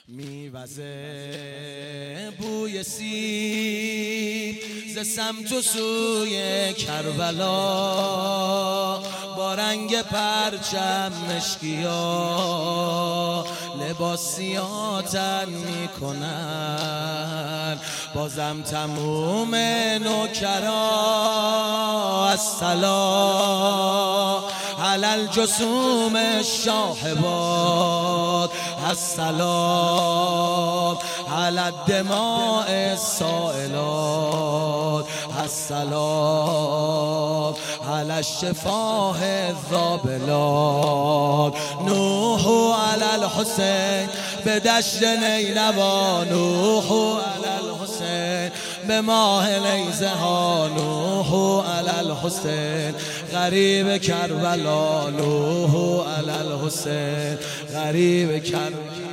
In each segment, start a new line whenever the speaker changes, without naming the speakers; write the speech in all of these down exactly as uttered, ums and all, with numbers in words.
میوزه بوی سیب ز سمت و سوی کربلا، با رنگ پرچم مشکیا لباس سیاه تن میکنن. بازم تموم نوکرا الصلا علی الجسوم الشاحبات، السلام علی الدماء السائلات، السلام علی الشفاه الذابلات. نوح علی الحسین به دشت نینوا، نوح علی الحسین به ماه لیزه ها، نوح علی الحسین غریب کربلا، نوح علی الحسین غریب کربلا.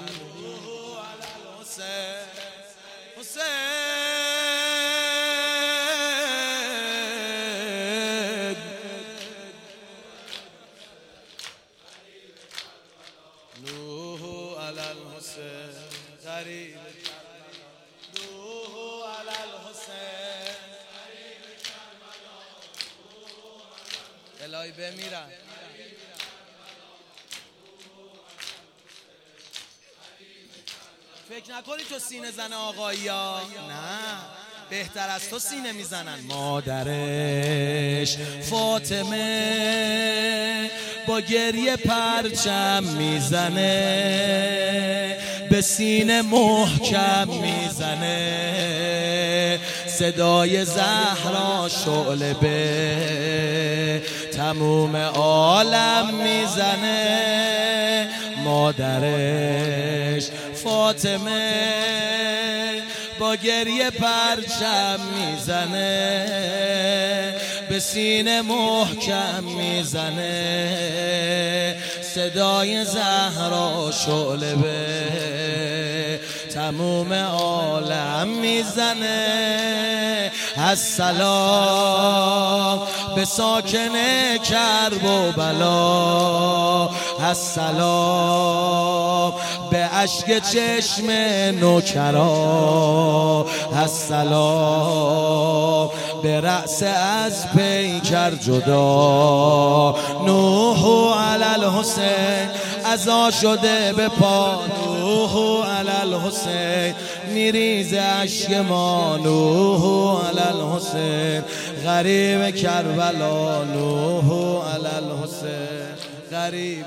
نوح علی الحسین غریب نوح علی الحسین الهی بمیرن. فکر نکنی تو سینه زن آقایی ها، نه بهتر از تو سینه میزنن. مادرش فاطمه با گریه پرچم میزنه، به سینه محکم میزنه. صدای زهرا شعله به تموم عالم میزنه. مادرش فاطمه با گریه پرچم میزنه، به سینه محکم میزنه. صدای زهرا شعله به تموم عالم میزنه. السلام به ساکن کرب و بلا، السلام به اشک چشم نوکرا، السلام به رأس از پیکر جدا. نوح علی الحسین عزا شده به پا، نوح علی الحسین میریزه اشک ما، نوح علی الحسین غریب کربلا، نوح علی الحسین غریب.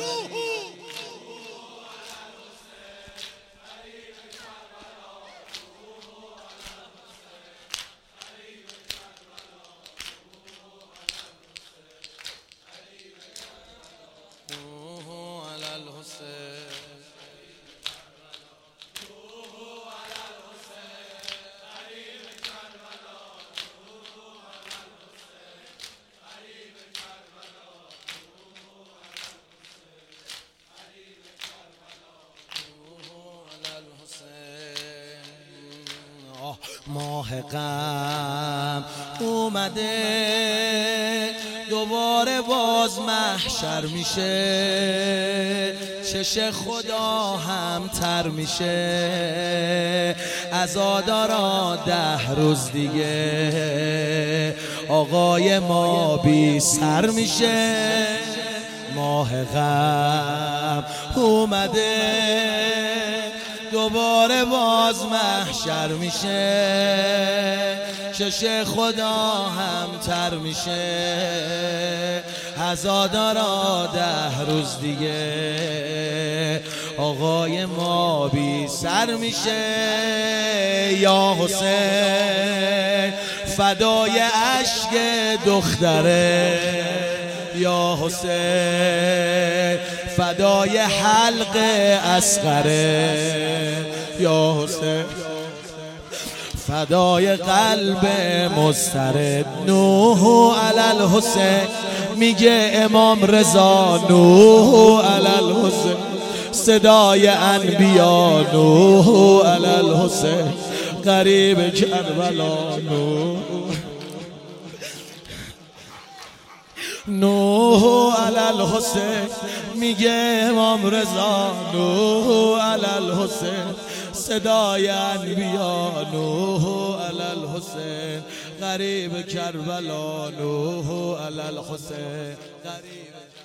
ماه غم اومده دوباره باز محشر میشه، چش خدا هم تر میشه. عزادارا ده روز دیگه آقای ما بی سر میشه. ماه غم اومده دوباره باز محشر میشه، چش خدا هم تر میشه. عزادارا ده روز دیگه آقای ما بی سر میشه. یا حسین فدای اشک دختره، یا حسین فدای حلق اصغره، یا حسین فدای قلب مضطرب. نوح علی الحسین میگه امام رضا، نوح علی الحسین صدای انبیا، نوح علی الحسین غریب کربلا. نوح نوح علی الحسین میگه امام رضا، نوح علی الحسین صدای انبیا، نوح علی الحسین غریب کربلا، نوح علی الحسین غریب